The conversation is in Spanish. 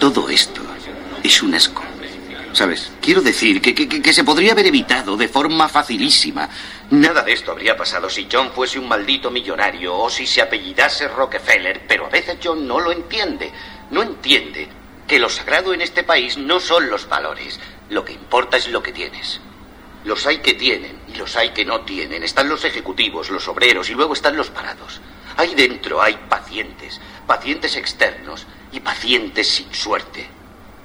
Todo esto es un asco. ¿Sabes? Quiero decir que se podría haber evitado de forma facilísima. Nada de esto habría pasado si John fuese un maldito millonario o si se apellidase Rockefeller, pero a veces John no lo entiende. No entiende que lo sagrado en este país no son los valores. Lo que importa es lo que tienes. Los hay que tienen y los hay que no tienen. Están los ejecutivos, los obreros y luego están los parados. Ahí dentro hay pacientes, pacientes externos y pacientes sin suerte.